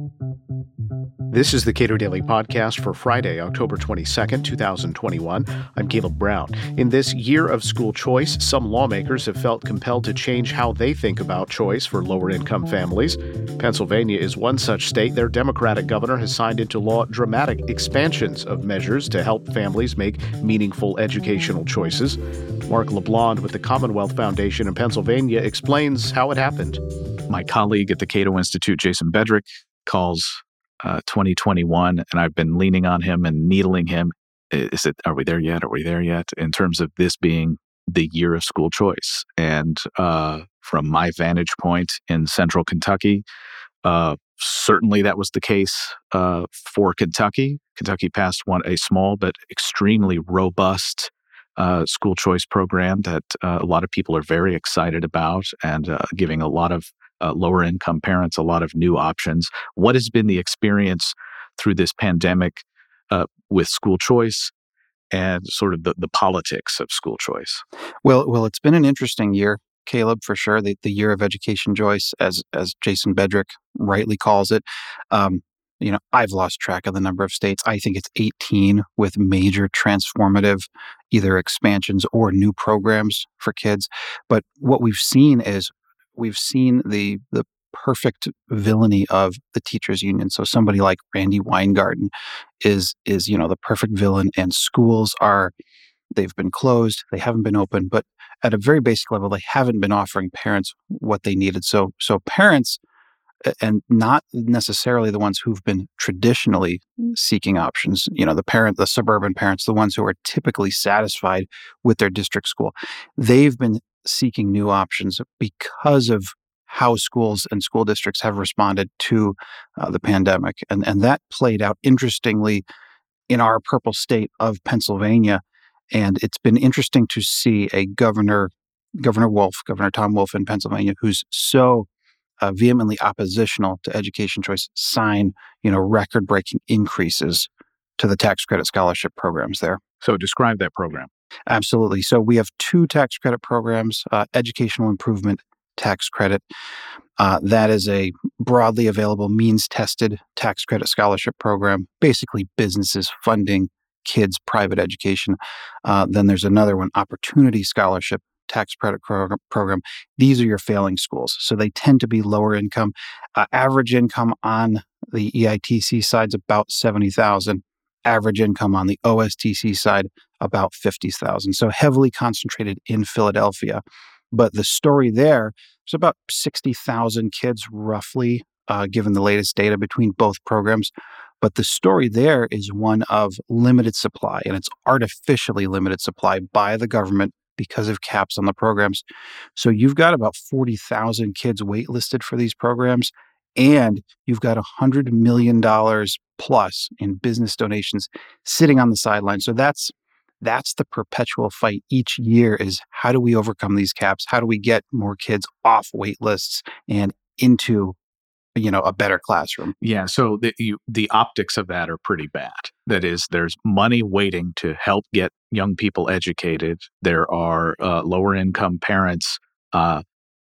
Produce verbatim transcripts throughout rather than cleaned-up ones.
This is the Cato Daily Podcast for Friday, October twenty-second, twenty twenty-one. I'm Caleb Brown. In this year of school choice, some lawmakers have felt compelled to change how they think about choice for lower-income families. Pennsylvania is one such state. Their Democratic governor has signed into law dramatic expansions of measures to help families make meaningful educational choices. Mark LeBlond with the Commonwealth Foundation in Pennsylvania explains how it happened. My colleague at the Cato Institute, Jason Bedrick, calls uh, twenty twenty-one, and I've been leaning on him and needling him. Is it, are we there yet? Are we there yet? In terms of this being the year of school choice. And uh, from my vantage point in central Kentucky, uh, certainly that was the case uh, for Kentucky. Kentucky passed one a small but extremely robust uh, school choice program that uh, a lot of people are very excited about, and uh, giving a lot of Uh, lower income parents a lot of new options. What has been the experience through this pandemic uh, with school choice and sort of the, the politics of school choice? Well, well, it's been an interesting year, Caleb, for sure. The, the year of education choice, as as Jason Bedrick rightly calls it. Um, you know, I've lost track of the number of states. I think it's eighteen with major transformative either expansions or new programs for kids. But what we've seen is we've seen the the perfect villainy of the teachers union. So somebody like Randi Weingarten is is you know the perfect villain, and schools are they've been closed, they haven't been open, but at a very basic level, they haven't been offering parents what they needed. So so parents, and not necessarily the ones who've been traditionally seeking options, you know, the parent, the suburban parents, the ones who are typically satisfied with their district school, they've been seeking new options because of how schools and school districts have responded to uh, the pandemic. And, and that played out interestingly in our purple state of Pennsylvania. And it's been interesting to see a governor, Governor Wolf, Governor Tom Wolf in Pennsylvania, who's so uh, vehemently oppositional to education choice, sign, you know, record-breaking increases to the tax credit scholarship programs there. So describe that program. Absolutely. So we have two tax credit programs, uh, Educational Improvement Tax Credit. Uh, that is a broadly available means-tested tax credit scholarship program, basically businesses funding kids' private education. Uh, then there's another one, Opportunity Scholarship Tax Credit Pro- Program. These are your failing schools. So they tend to be lower income. Uh, average income on the E I T C side is about seventy thousand dollars. Average income on the O S T C side, about fifty thousand dollars. So heavily concentrated in Philadelphia. But the story there is about sixty thousand kids roughly, uh, given the latest data between both programs. But the story there is one of limited supply, and it's artificially limited supply by the government because of caps on the programs. So you've got about forty thousand kids waitlisted for these programs, and you've got one hundred million dollars plus in business donations sitting on the sidelines. So that's that's the perpetual fight each year, is how do we overcome these caps? How do we get more kids off wait lists and into, you know, a better classroom? Yeah, so the you, the optics of that are pretty bad. That is, there's money waiting to help get young people educated. There are uh, lower income parents uh,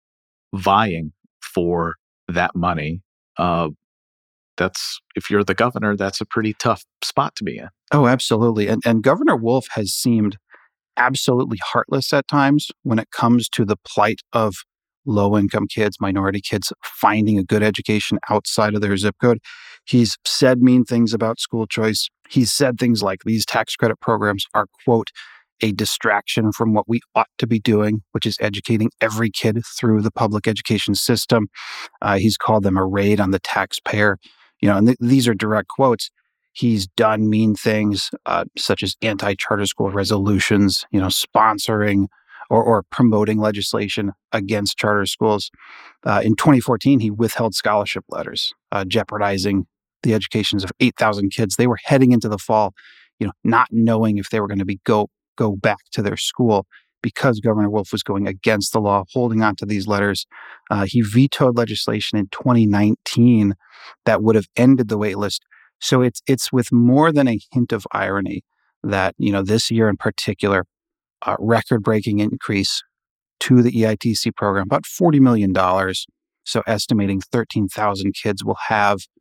vying for that money. Uh, that's if you're the governor, that's a pretty tough spot to be in. Oh, absolutely. And and Governor Wolf has seemed absolutely heartless at times when it comes to the plight of low-income kids, minority kids, finding a good education outside of their zip code. He's said mean things about school choice. He's said things like these tax credit programs are, quote, a distraction from what we ought to be doing, which is educating every kid through the public education system. Uh, he's called them a raid on the taxpayer. You know, and th- these are direct quotes. He's done mean things uh, such as anti-charter school resolutions, you know, sponsoring or, or promoting legislation against charter schools. Uh, in twenty fourteen, he withheld scholarship letters, uh, jeopardizing the educations of eight thousand kids. They were heading into the fall, you know, not knowing if they were going to be go go back to their school because Governor Wolf was going against the law, holding on to these letters. Uh, he vetoed legislation in twenty nineteen that would have ended the wait list. So it's it's with more than a hint of irony that, you know, this year in particular, a record-breaking increase to the E I T C program, about forty million dollars. So estimating thirteen thousand kids will have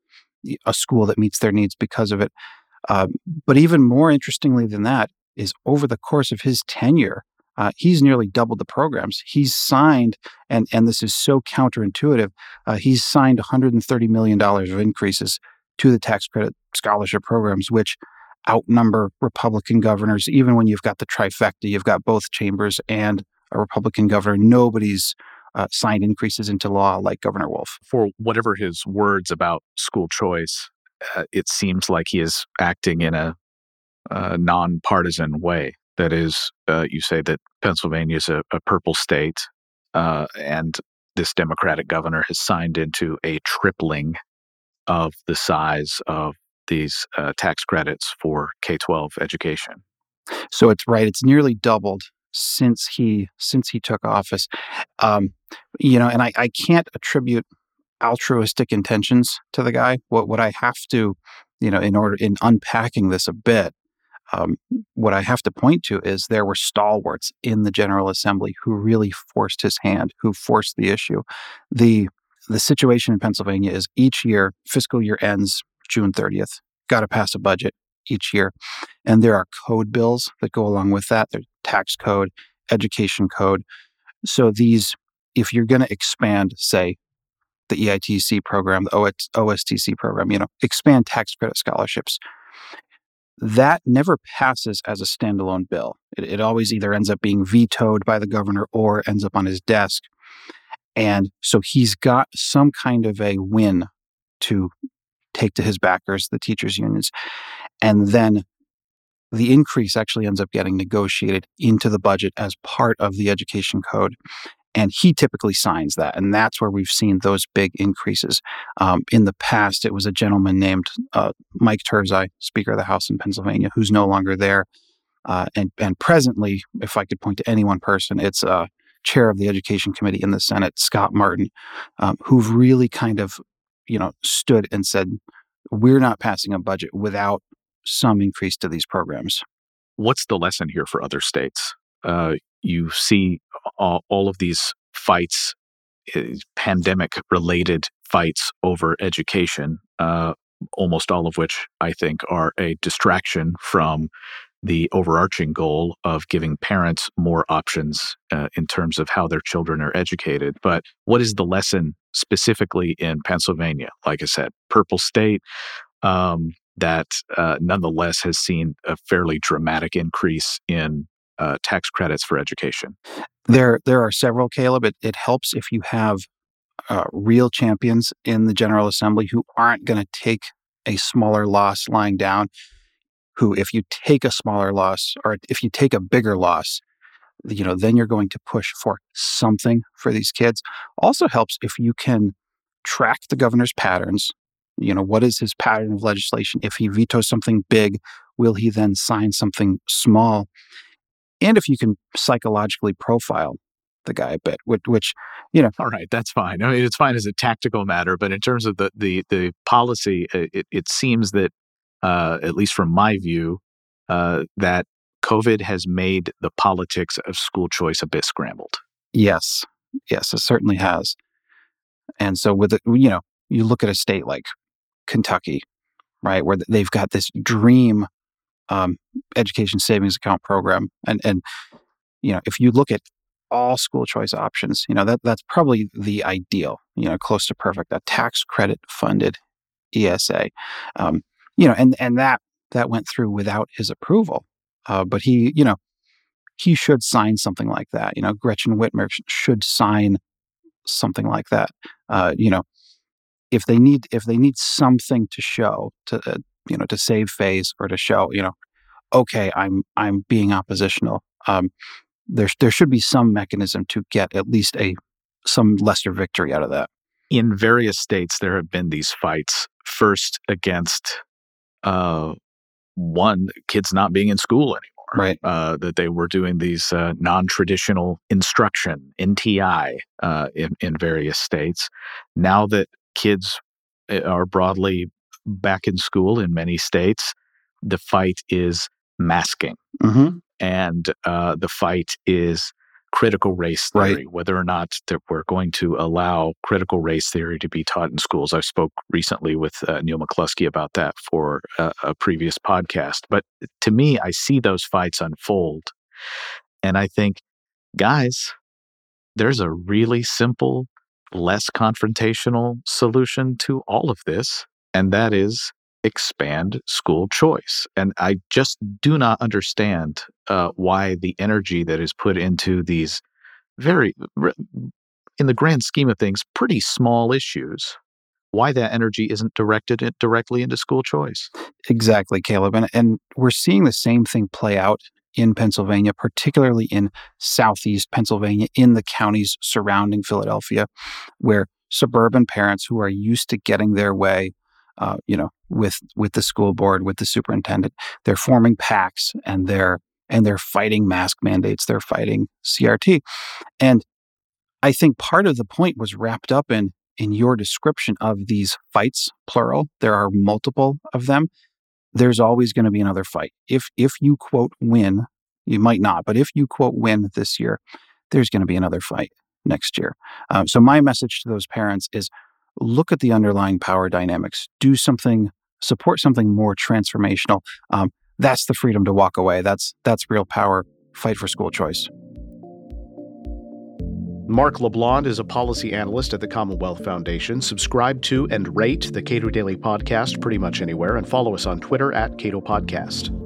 a school that meets their needs because of it. Uh, but even more interestingly than that is over the course of his tenure, uh, he's nearly doubled the programs. He's signed, and, and this is so counterintuitive, uh, he's signed one hundred thirty million dollars of increases to the tax credit scholarship programs, which outnumber Republican governors. Even when you've got the trifecta, you've got both chambers and a Republican governor, nobody's uh, signed increases into law like Governor Wolf. For whatever his words about school choice, uh, it seems like he is acting in a, a nonpartisan way. That is, uh, you say that Pennsylvania is a, a purple state, uh, and this Democratic governor has signed into a tripling of the size of these uh, tax credits for K twelve education. So it's right; it's nearly doubled since he since he took office. Um, you know, and I, I can't attribute altruistic intentions to the guy. What what I have to, you know, in order in unpacking this a bit. Um, what I have to point to is there were stalwarts in the General Assembly who really forced his hand, who forced the issue. The the situation in Pennsylvania is each year, fiscal year ends June thirtieth. Got to pass a budget each year. And there are code bills that go along with that. There's tax code, education code. So these, if you're going to expand, say, the E I T C program, the O S T C program, you know, expand tax credit scholarships, that never passes as a standalone bill. It, it always either ends up being vetoed by the governor or ends up on his desk. And so he's got some kind of a win to take to his backers, the teachers' unions. And then the increase actually ends up getting negotiated into the budget as part of the education code. And he typically signs that. And that's where we've seen those big increases. Um, in the past, it was a gentleman named uh, Mike Turzai, Speaker of the House in Pennsylvania, who's no longer there. Uh, and, and presently, if I could point to any one person, it's uh, Chair of the Education Committee in the Senate, Scott Martin, um, who've really kind of, you know, stood and said, we're not passing a budget without some increase to these programs. What's the lesson here for other states? Uh, you see all, all of these fights, uh, pandemic-related fights over education, uh, almost all of which I think are a distraction from the overarching goal of giving parents more options uh, in terms of how their children are educated. But what is the lesson specifically in Pennsylvania? Like I said, purple state, um, that uh, nonetheless has seen a fairly dramatic increase in uh, tax credits for education. There there are several, Caleb. It, it helps if you have uh, real champions in the General Assembly who aren't going to take a smaller loss lying down, who if you take a smaller loss or if you take a bigger loss, you know, then you're going to push for something for these kids. Also helps if you can track the governor's patterns. You know, what is his pattern of legislation? If he vetoes something big, will he then sign something small? And if you can psychologically profile the guy a bit, which, which, you know. All right, that's fine. I mean, it's fine as a tactical matter, but in terms of the the, the policy, it, it seems that, uh, at least from my view, uh, that COVID has made the politics of school choice a bit scrambled. Yes, yes, it certainly has. And so with it, you know, you look at a state like Kentucky, right, where they've got this dream um, education savings account program. And, and, you know, if you look at all school choice options, you know, that that's probably the ideal, you know, close to perfect, a tax credit funded E S A. Um, you know, and, and that, that went through without his approval. Uh, but he, you know, he should sign something like that. You know, Gretchen Whitmer should sign something like that. Uh, you know, if they need if they need something to show to uh, you know to save face or to show you know, okay, I'm I'm being oppositional. Um, there there should be some mechanism to get at least a some lesser victory out of that. In various states, there have been these fights. First against uh, one kids not being in school anymore. Right. Uh, that they were doing these uh, non-traditional instruction, N T I, uh, in, in various states. Now that kids are broadly back in school in many states, the fight is masking. Mm-hmm. And uh, the fight is critical race theory, Right. whether or not that we're going to allow critical race theory to be taught in schools. I spoke recently with uh, Neil McCluskey about that for a, a previous podcast. But to me, I see those fights unfold, and I think, guys, there's a really simple, less confrontational solution to all of this, and that is expand school choice. And I just do not understand uh, why the energy that is put into these very, in the grand scheme of things, pretty small issues, why that energy isn't directed it directly into school choice. Exactly, Caleb. And, and we're seeing the same thing play out in Pennsylvania, particularly in Southeast Pennsylvania, in the counties surrounding Philadelphia, where suburban parents who are used to getting their way, uh, you know, with with the school board, with the superintendent, they're forming PACs and they're and they're fighting mask mandates, they're fighting C R T, and I think part of the point was wrapped up in in your description of these fights, plural. There are multiple of them. There's always going to be another fight. If if you, quote, win, you might not, but if you, quote, win this year, there's going to be another fight next year. Um, so my message to those parents is look at the underlying power dynamics. Do something, support something more transformational. Um, that's the freedom to walk away. That's that's real power. Fight for school choice. Mark LeBlond is a policy analyst at the Commonwealth Foundation. Subscribe to and rate the Cato Daily Podcast pretty much anywhere, and follow us on Twitter at Cato Podcast.